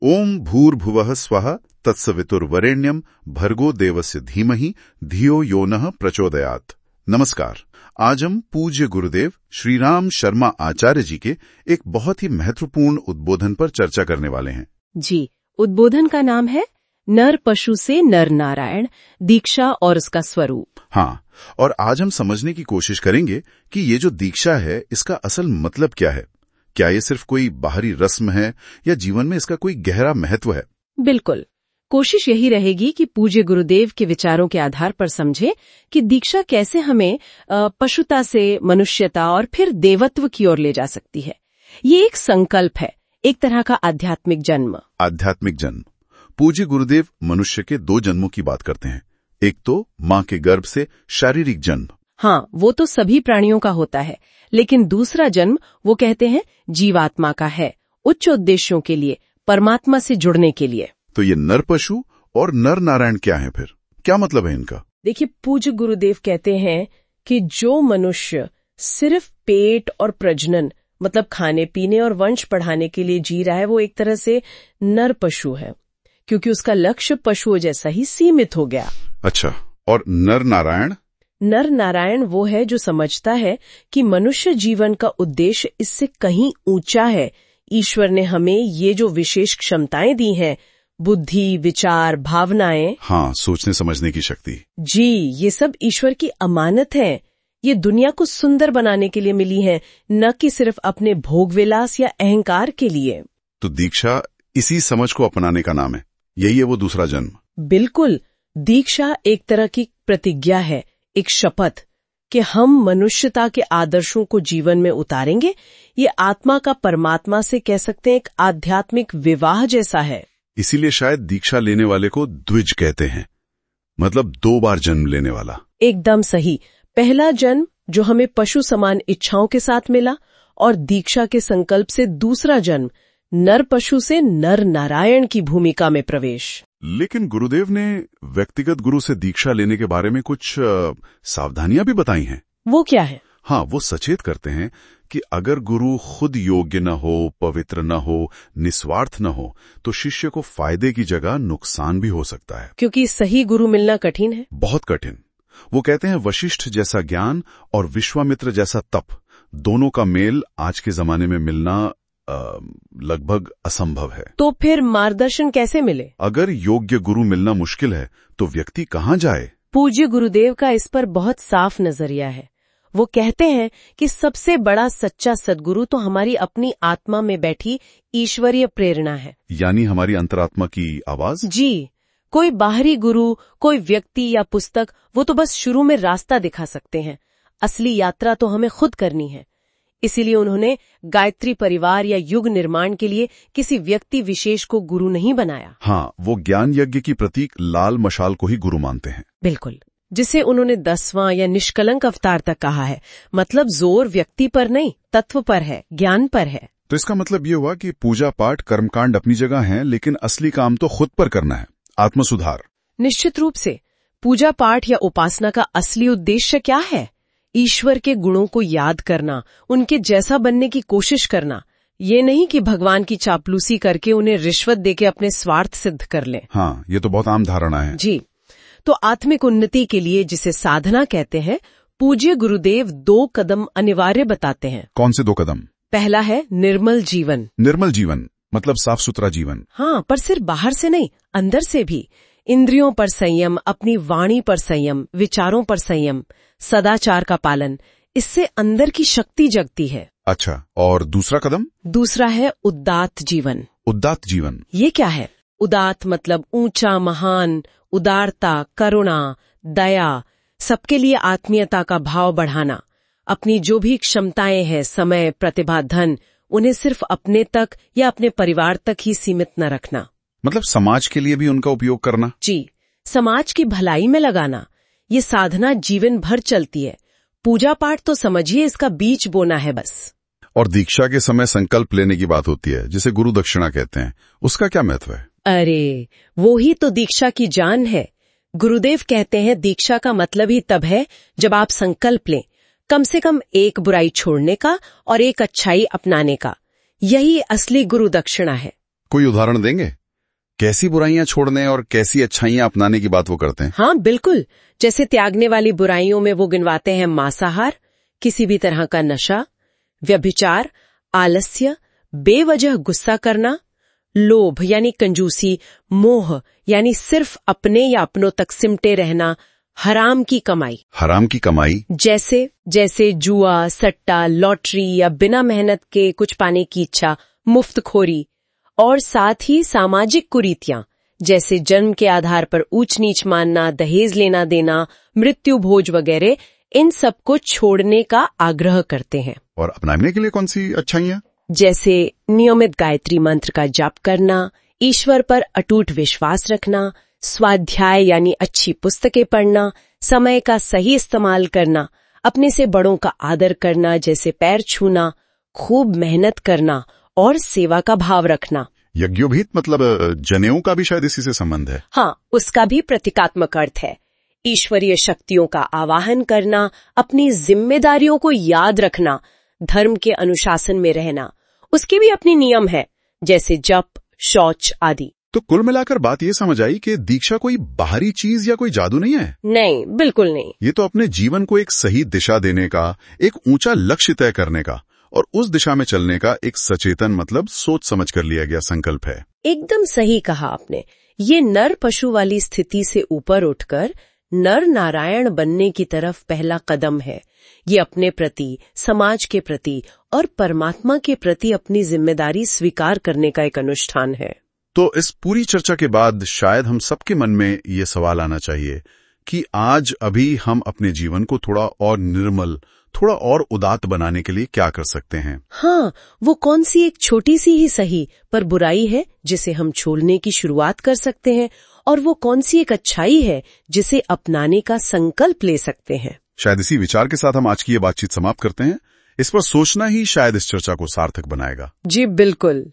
ओम भूर्भुवः स्वः तत्सवितुर्वरेण्यम भर्गो देवस्य धीमहि धियो यो नः प्रचोदयात्। नमस्कार। आज हम पूज्य गुरुदेव श्री राम शर्मा आचार्य जी के एक बहुत ही महत्वपूर्ण उद्बोधन पर चर्चा करने वाले हैं। जी, उद्बोधन का नाम है नर पशु से नर नारायण, दीक्षा और उसका स्वरूप। हाँ, और आज हम समझने की कोशिश करेंगे कि ये जो दीक्षा है इसका असल मतलब क्या है। क्या ये सिर्फ कोई बाहरी रस्म है या जीवन में इसका कोई गहरा महत्व है? बिल्कुल, कोशिश यही रहेगी कि पूज्य गुरुदेव के विचारों के आधार पर समझे कि दीक्षा कैसे हमें पशुता से मनुष्यता और फिर देवत्व की ओर ले जा सकती है। ये एक संकल्प है, एक तरह का आध्यात्मिक जन्म। आध्यात्मिक जन्म। पूज्य गुरुदेव मनुष्य के दो जन्मों की बात करते हैं। एक तो माँ के गर्भ से शारीरिक जन्म। हाँ, वो तो सभी प्राणियों का होता है, लेकिन दूसरा जन्म वो कहते हैं जीवात्मा का है, उच्च उद्देश्यों के लिए, परमात्मा से जुड़ने के लिए। तो ये नर पशु और नर नारायण क्या है फिर? क्या मतलब है इनका? देखिए, पूज्य गुरुदेव कहते हैं कि जो मनुष्य सिर्फ पेट और प्रजनन मतलब खाने पीने और वंश बढ़ाने के लिए जी रहा है, वो एक तरह से नर पशु है, क्योंकि उसका लक्ष्य पशुओं जैसा ही सीमित हो गया। अच्छा, और नर नारायण? नर नारायण वो है जो समझता है कि मनुष्य जीवन का उद्देश्य इससे कहीं ऊंचा है। ईश्वर ने हमें ये जो विशेष क्षमताएं दी हैं, बुद्धि, विचार, भावनाएं, हाँ, सोचने समझने की शक्ति, जी, ये सब ईश्वर की अमानत है। ये दुनिया को सुंदर बनाने के लिए मिली है, न कि सिर्फ अपने भोग विलास या अहंकार के लिए। तो दीक्षा इसी समझ को अपनाने का नाम है। यही है वो दूसरा जन्म। बिल्कुल, दीक्षा एक तरह की प्रतिज्ञा है, एक शपथ कि हम मनुष्यता के आदर्शों को जीवन में उतारेंगे। ये आत्मा का परमात्मा से कह सकते हैं एक आध्यात्मिक विवाह जैसा है। इसीलिए शायद दीक्षा लेने वाले को द्विज कहते हैं, मतलब 2 बार जन्म लेने वाला। एकदम सही। पहला जन्म जो हमें पशु समान इच्छाओं के साथ मिला, और दीक्षा के संकल्प से दूसरा जन्म नर पशु से नर नारायण की भूमिका में प्रवेश। लेकिन गुरुदेव ने व्यक्तिगत गुरु से दीक्षा लेने के बारे में कुछ सावधानियां भी बताई हैं। वो क्या है? हाँ, वो सचेत करते हैं कि अगर गुरु खुद योग्य न हो, पवित्र न हो, निस्वार्थ न हो, तो शिष्य को फायदे की जगह नुकसान भी हो सकता है। क्योंकि सही गुरु मिलना कठिन है, बहुत कठिन। वो कहते हैं वशिष्ठ जैसा ज्ञान और विश्वामित्र जैसा तप, दोनों का मेल आज के जमाने में मिलना लगभग असंभव है। तो फिर मार्गदर्शन कैसे मिले? अगर योग्य गुरु मिलना मुश्किल है तो व्यक्ति कहाँ जाए? पूज्य गुरुदेव का इस पर बहुत साफ नजरिया है। वो कहते हैं कि सबसे बड़ा सच्चा सद्गुरु तो हमारी अपनी आत्मा में बैठी ईश्वरीय प्रेरणा है, यानी हमारी अंतरात्मा की आवाज। जी, कोई बाहरी गुरु, कोई व्यक्ति या पुस्तक, वो तो बस शुरू में रास्ता दिखा सकते हैं। असली यात्रा तो हमें खुद करनी है। इसीलिए उन्होंने गायत्री परिवार या युग निर्माण के लिए किसी व्यक्ति विशेष को गुरु नहीं बनाया। हाँ, वो ज्ञान यज्ञ की प्रतीक लाल मशाल को ही गुरु मानते हैं। बिल्कुल, जिसे उन्होंने 10वां या निष्कलंक अवतार तक कहा है। मतलब जोर व्यक्ति पर नहीं, तत्व पर है, ज्ञान पर है। तो इसका मतलब ये हुआ कि पूजा पाठ कर्मकांड अपनी जगह हैं, लेकिन असली काम तो खुद पर करना है, आत्म सुधार। निश्चित रूप से पूजा पाठ या उपासना का असली उद्देश्य क्या है? ईश्वर के गुणों को याद करना, उनके जैसा बनने की कोशिश करना। ये नहीं कि भगवान की चापलूसी करके उन्हें रिश्वत देके अपने स्वार्थ सिद्ध कर लें। हाँ, ये तो बहुत आम धारणा है। जी, तो आत्मिक उन्नति के लिए, जिसे साधना कहते हैं, पूज्य गुरुदेव 2 कदम अनिवार्य बताते हैं। कौन से 2 कदम? पहला है निर्मल जीवन। निर्मल जीवन मतलब साफ सुथरा जीवन। हाँ, पर सिर्फ बाहर से नहीं, अंदर से भी। इंद्रियों पर संयम, अपनी वाणी पर संयम, विचारों पर संयम, सदाचार का पालन। इससे अंदर की शक्ति जगती है। अच्छा, और दूसरा कदम? दूसरा है उदात्त जीवन। उदात्त जीवन ये क्या है? उदात्त मतलब ऊंचा, महान, उदारता, करुणा, दया, सबके लिए आत्मीयता का भाव बढ़ाना। अपनी जो भी क्षमताएं हैं, समय, प्रतिभा, धन, उन्हें सिर्फ अपने तक या अपने परिवार तक ही सीमित न रखना। मतलब समाज के लिए भी उनका उपयोग करना। जी, समाज की भलाई में लगाना। ये साधना जीवन भर चलती है। पूजा पाठ तो समझिए इसका बीज बोना है बस। और दीक्षा के समय संकल्प लेने की बात होती है, जिसे गुरु दक्षिणा कहते हैं, उसका क्या महत्व है? अरे, वो ही तो दीक्षा की जान है। गुरुदेव कहते हैं दीक्षा का मतलब ही तब है जब आप संकल्प लें, कम से कम एक बुराई छोड़ने का और एक अच्छाई अपनाने का। यही असली गुरु दक्षिणा है। कोई उदाहरण देंगे? कैसी बुराइयां छोड़ने और कैसी अच्छाइयां अपनाने की बात वो करते हैं? हाँ बिल्कुल। जैसे त्यागने वाली बुराइयों में वो गिनवाते हैं मांसाहार, किसी भी तरह का नशा, व्यभिचार, आलस्य, बेवजह गुस्सा करना, लोभ यानी कंजूसी, मोह यानी सिर्फ अपने या अपनों तक सिमटे रहना, हराम की कमाई। हराम की कमाई जैसे जुआ, सट्टा, लॉटरी या बिना मेहनत के कुछ पाने की इच्छा, मुफ्तखोरी। और साथ ही सामाजिक कुरीतियां, जैसे जन्म के आधार पर ऊंच नीच मानना, दहेज लेना देना, मृत्यु भोज वगैरह, इन सब को छोड़ने का आग्रह करते हैं। और अपनाने के लिए कौन सी अच्छाइयां? जैसे नियमित गायत्री मंत्र का जाप करना, ईश्वर पर अटूट विश्वास रखना, स्वाध्याय यानी अच्छी पुस्तकें पढ़ना, समय का सही इस्तेमाल करना, अपने से बड़ों का आदर करना, जैसे पैर छूना, खूब मेहनत करना और सेवा का भाव रखना। यज्ञोपवीत मतलब जनेऊ का भी शायद इसी से संबंध है। हाँ, उसका भी प्रतीकात्मक अर्थ है। ईश्वरीय शक्तियों का आवाहन करना, अपनी जिम्मेदारियों को याद रखना, धर्म के अनुशासन में रहना। उसके भी अपने नियम है, जैसे जप, शौच आदि। तो कुल मिलाकर बात ये समझ आई कि दीक्षा कोई बाहरी चीज या कोई जादू नहीं है। नहीं, बिल्कुल नहीं। ये तो अपने जीवन को एक सही दिशा देने का, एक ऊंचा लक्ष्य तय करने का और उस दिशा में चलने का एक सचेतन मतलब सोच समझ कर लिया गया संकल्प है। एकदम सही कहा आपने। ये नर पशु वाली स्थिति से ऊपर उठकर नर नारायण बनने की तरफ पहला कदम है। ये अपने प्रति, समाज के प्रति और परमात्मा के प्रति अपनी जिम्मेदारी स्वीकार करने का एक अनुष्ठान है। तो इस पूरी चर्चा के बाद शायद हम सबके मन में ये सवाल आना चाहिए कि आज अभी हम अपने जीवन को थोड़ा और निर्मल, थोड़ा और उदात्त बनाने के लिए क्या कर सकते हैं? हाँ, वो कौन सी एक छोटी सी ही सही पर बुराई है जिसे हम छोड़ने की शुरुआत कर सकते हैं, और वो कौन सी एक अच्छाई है जिसे अपनाने का संकल्प ले सकते हैं। शायद इसी विचार के साथ हम आज की ये बातचीत समाप्त करते हैं। इस पर सोचना ही शायद इस चर्चा को सार्थक बनाएगा। जी बिल्कुल।